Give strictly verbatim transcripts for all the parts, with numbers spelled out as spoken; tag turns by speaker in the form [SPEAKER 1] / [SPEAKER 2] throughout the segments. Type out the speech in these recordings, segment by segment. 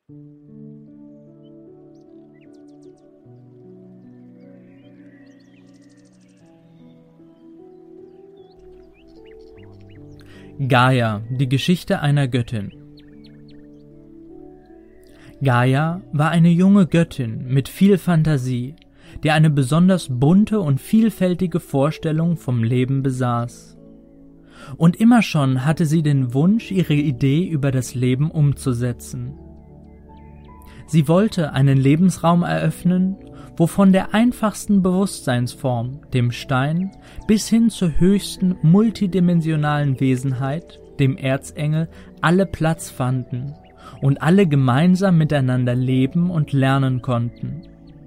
[SPEAKER 1] Gaia, die Geschichte einer Göttin. Gaia war eine junge Göttin mit viel Fantasie, die eine besonders bunte und vielfältige Vorstellung vom Leben besaß. Und immer schon hatte sie den Wunsch, ihre Idee über das Leben umzusetzen. Sie wollte einen Lebensraum eröffnen, wo von der einfachsten Bewusstseinsform, dem Stein, bis hin zur höchsten multidimensionalen Wesenheit, dem Erzengel, alle Platz fanden und alle gemeinsam miteinander leben und lernen konnten.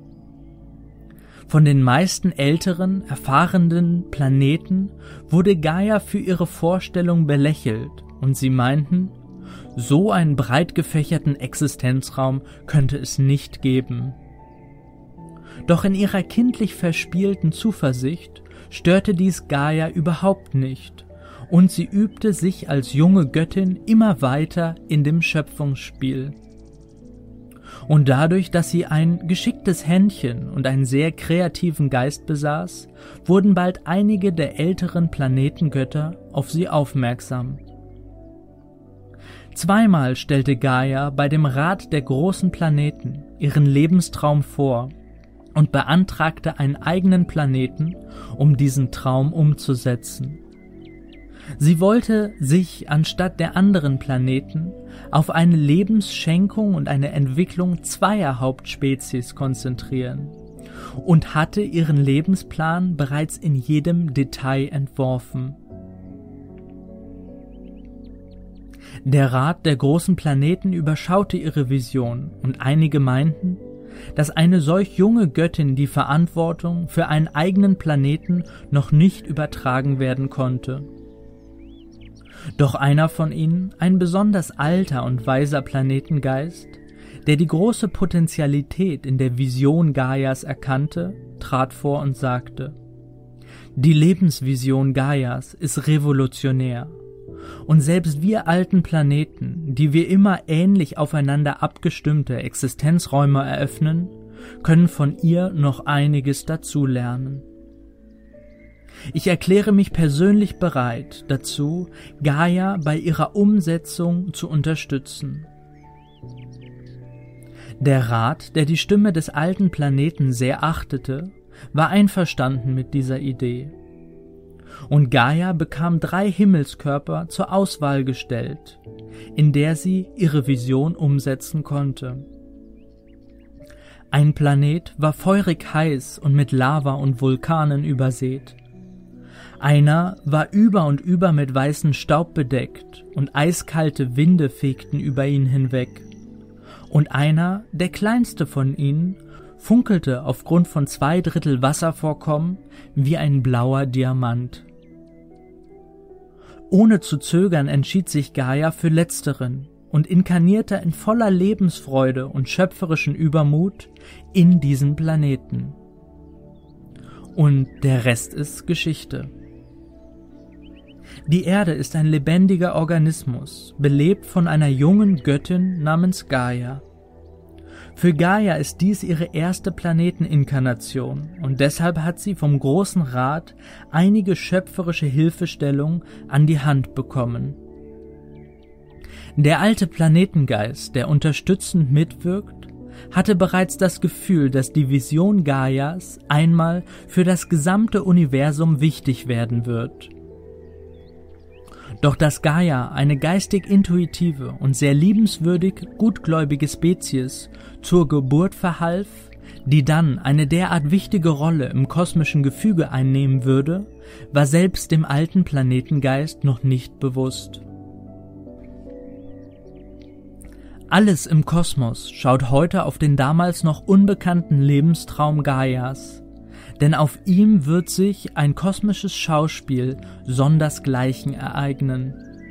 [SPEAKER 1] Von den meisten älteren, erfahrenen Planeten wurde Gaia für ihre Vorstellung belächelt und sie meinten, so einen breit gefächerten Existenzraum könnte es nicht geben. Doch in ihrer kindlich verspielten Zuversicht störte dies Gaia überhaupt nicht und sie übte sich als junge Göttin immer weiter in dem Schöpfungsspiel. Und dadurch, dass sie ein geschicktes Händchen und einen sehr kreativen Geist besaß, wurden bald einige der älteren Planetengötter auf sie aufmerksam. Zweimal stellte Gaia bei dem Rat der großen Planeten ihren Lebenstraum vor und beantragte einen eigenen Planeten, um diesen Traum umzusetzen. Sie wollte sich anstatt der anderen Planeten auf eine Lebensschenkung und eine Entwicklung zweier Hauptspezies konzentrieren und hatte ihren Lebensplan bereits in jedem Detail entworfen. Der Rat der großen Planeten überschaute ihre Vision und einige meinten, dass eine solch junge Göttin die Verantwortung für einen eigenen Planeten noch nicht übertragen werden konnte. Doch einer von ihnen, ein besonders alter und weiser Planetengeist, der die große Potentialität in der Vision Gaias erkannte, trat vor und sagte: Die Lebensvision Gaias ist revolutionär. Und selbst wir alten Planeten, die wir immer ähnlich aufeinander abgestimmte Existenzräume eröffnen, können von ihr noch einiges dazulernen. Ich erkläre mich persönlich bereit dazu, Gaia bei ihrer Umsetzung zu unterstützen. Der Rat, der die Stimme des alten Planeten sehr achtete, war einverstanden mit dieser Idee. Und Gaia bekam drei Himmelskörper zur Auswahl gestellt, in der sie ihre Vision umsetzen konnte. Ein Planet war feurig heiß und mit Lava und Vulkanen übersät. Einer war über und über mit weißem Staub bedeckt und eiskalte Winde fegten über ihn hinweg. Und einer, der kleinste von ihnen, funkelte aufgrund von zwei Drittel Wasservorkommen wie ein blauer Diamant. Ohne zu zögern entschied sich Gaia für Letzteren und inkarnierte in voller Lebensfreude und schöpferischen Übermut in diesen Planeten. Und der Rest ist Geschichte. Die Erde ist ein lebendiger Organismus, belebt von einer jungen Göttin namens Gaia. Für Gaia ist dies ihre erste Planeteninkarnation und deshalb hat sie vom Großen Rat einige schöpferische Hilfestellungen an die Hand bekommen. Der alte Planetengeist, der unterstützend mitwirkt, hatte bereits das Gefühl, dass die Vision Gaias einmal für das gesamte Universum wichtig werden wird. Doch dass Gaia, eine geistig-intuitive und sehr liebenswürdig gutgläubige Spezies, zur Geburt verhalf, die dann eine derart wichtige Rolle im kosmischen Gefüge einnehmen würde, war selbst dem alten Planetengeist noch nicht bewusst. Alles im Kosmos schaut heute auf den damals noch unbekannten Lebenstraum Gaias, denn auf ihm wird sich ein kosmisches Schauspiel sondersgleichen ereignen.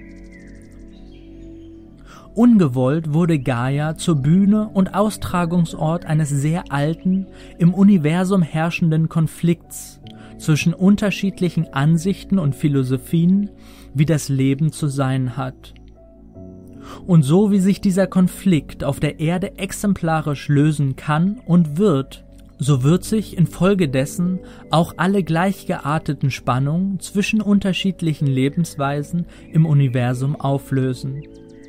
[SPEAKER 1] Ungewollt wurde Gaia zur Bühne und Austragungsort eines sehr alten, im Universum herrschenden Konflikts zwischen unterschiedlichen Ansichten und Philosophien, wie das Leben zu sein hat. Und so wie sich dieser Konflikt auf der Erde exemplarisch lösen kann und wird, so wird sich infolgedessen auch alle gleichgearteten Spannungen zwischen unterschiedlichen Lebensweisen im Universum auflösen.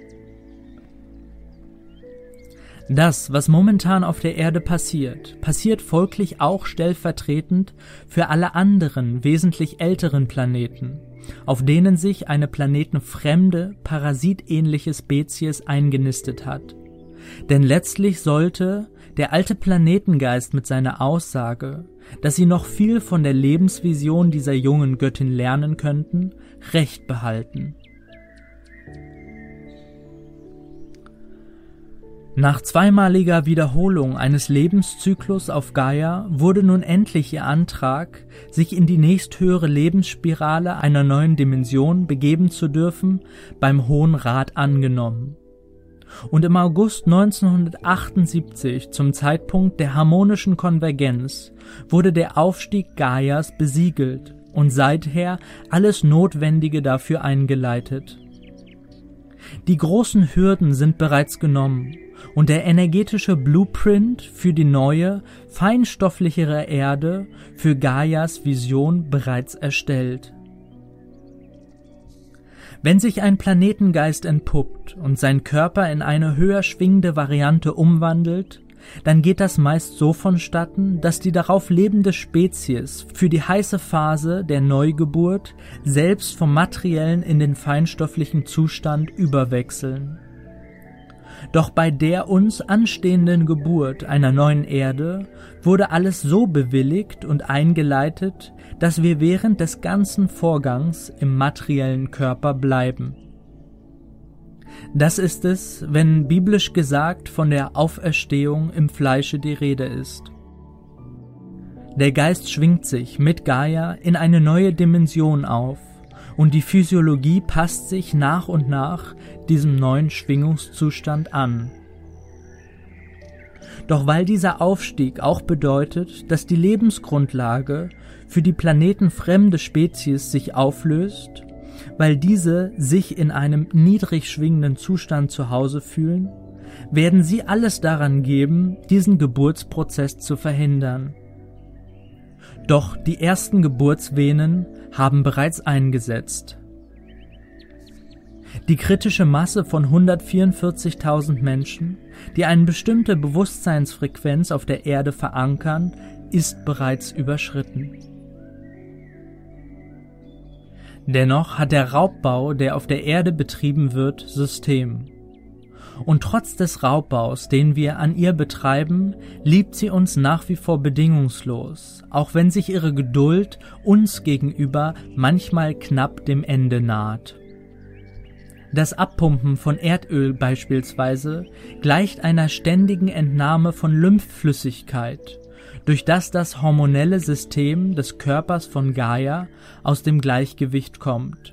[SPEAKER 1] Das, was momentan auf der Erde passiert, passiert folglich auch stellvertretend für alle anderen, wesentlich älteren Planeten, auf denen sich eine planetenfremde, parasitähnliche Spezies eingenistet hat. Denn letztlich sollte der alte Planetengeist mit seiner Aussage, dass sie noch viel von der Lebensvision dieser jungen Göttin lernen könnten, Recht behalten. Nach zweimaliger Wiederholung eines Lebenszyklus auf Gaia wurde nun endlich ihr Antrag, sich in die nächsthöhere Lebensspirale einer neuen Dimension begeben zu dürfen, beim Hohen Rat angenommen. Und im August neunzehnhundertachtundsiebzig, zum Zeitpunkt der harmonischen Konvergenz, wurde der Aufstieg Gaias besiegelt und seither alles Notwendige dafür eingeleitet. Die großen Hürden sind bereits genommen und der energetische Blueprint für die neue, feinstofflichere Erde für Gaias Vision bereits erstellt. Wenn sich ein Planetengeist entpuppt und sein Körper in eine höher schwingende Variante umwandelt, dann geht das meist so vonstatten, dass die darauf lebende Spezies für die heiße Phase der Neugeburt selbst vom materiellen in den feinstofflichen Zustand überwechseln. Doch bei der uns anstehenden Geburt einer neuen Erde wurde alles so bewilligt und eingeleitet, dass wir während des ganzen Vorgangs im materiellen Körper bleiben. Das ist es, wenn biblisch gesagt von der Auferstehung im Fleische die Rede ist. Der Geist schwingt sich mit Gaia in eine neue Dimension auf und die Physiologie passt sich nach und nach diesem neuen Schwingungszustand an. Doch weil dieser Aufstieg auch bedeutet, dass die Lebensgrundlage für die planetenfremde Spezies sich auflöst, weil diese sich in einem niedrig schwingenden Zustand zu Hause fühlen, werden sie alles daran geben, diesen Geburtsprozess zu verhindern. Doch die ersten Geburtsvenen haben bereits eingesetzt. Die kritische Masse von hundertvierundvierzigtausend Menschen, die eine bestimmte Bewusstseinsfrequenz auf der Erde verankern, ist bereits überschritten. Dennoch hat der Raubbau, der auf der Erde betrieben wird, System. Und trotz des Raubbaus, den wir an ihr betreiben, liebt sie uns nach wie vor bedingungslos, auch wenn sich ihre Geduld uns gegenüber manchmal knapp dem Ende naht. Das Abpumpen von Erdöl beispielsweise gleicht einer ständigen Entnahme von Lymphflüssigkeit, durch das das hormonelle System des Körpers von Gaia aus dem Gleichgewicht kommt.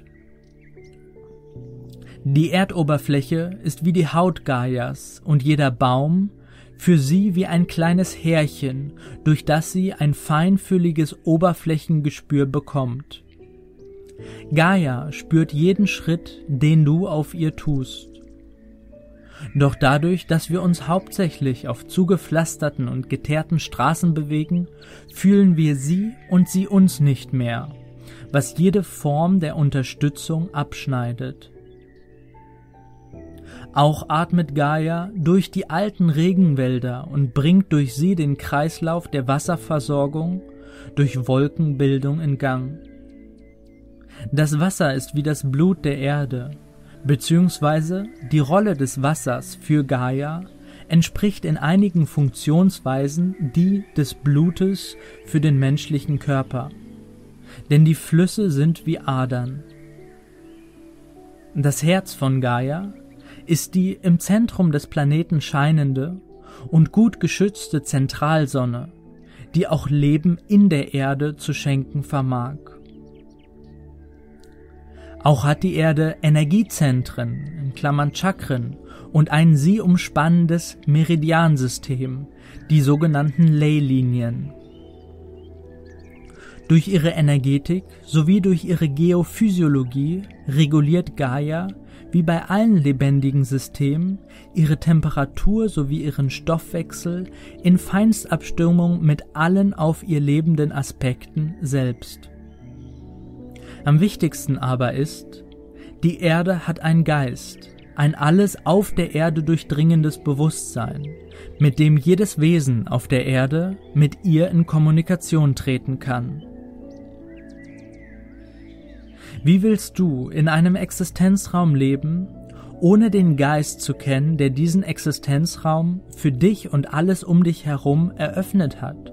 [SPEAKER 1] Die Erdoberfläche ist wie die Haut Gaias und jeder Baum für sie wie ein kleines Härchen, durch das sie ein feinfühliges Oberflächengespür bekommt. Gaia spürt jeden Schritt, den du auf ihr tust. Doch dadurch, dass wir uns hauptsächlich auf zugepflasterten und geteerten Straßen bewegen, fühlen wir sie und sie uns nicht mehr, was jede Form der Unterstützung abschneidet. Auch atmet Gaia durch die alten Regenwälder und bringt durch sie den Kreislauf der Wasserversorgung durch Wolkenbildung in Gang. Das Wasser ist wie das Blut der Erde, beziehungsweise die Rolle des Wassers für Gaia entspricht in einigen Funktionsweisen die des Blutes für den menschlichen Körper, denn die Flüsse sind wie Adern. Das Herz von Gaia ist die im Zentrum des Planeten scheinende und gut geschützte Zentralsonne, die auch Leben in der Erde zu schenken vermag. Auch hat die Erde Energiezentren, in Klammern Chakren, und ein sie umspannendes Meridiansystem, die sogenannten Leylinien. Durch ihre Energetik sowie durch ihre Geophysiologie reguliert Gaia, wie bei allen lebendigen Systemen, ihre Temperatur sowie ihren Stoffwechsel in Feinstabstimmung mit allen auf ihr lebenden Aspekten selbst. Am wichtigsten aber ist, die Erde hat einen Geist, ein alles auf der Erde durchdringendes Bewusstsein, mit dem jedes Wesen auf der Erde mit ihr in Kommunikation treten kann. Wie willst du in einem Existenzraum leben, ohne den Geist zu kennen, der diesen Existenzraum für dich und alles um dich herum eröffnet hat?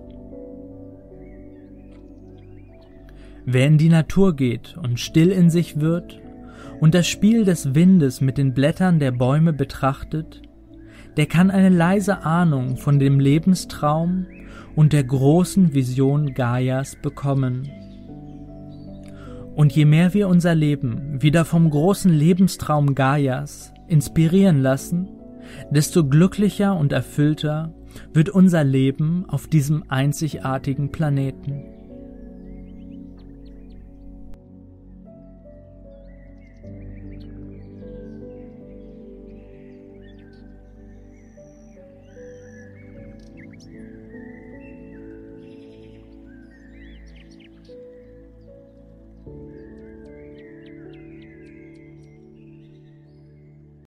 [SPEAKER 1] Wer in die Natur geht und still in sich wird und das Spiel des Windes mit den Blättern der Bäume betrachtet, der kann eine leise Ahnung von dem Lebenstraum und der großen Vision Gaias bekommen. Und je mehr wir unser Leben wieder vom großen Lebenstraum Gaias inspirieren lassen, desto glücklicher und erfüllter wird unser Leben auf diesem einzigartigen Planeten.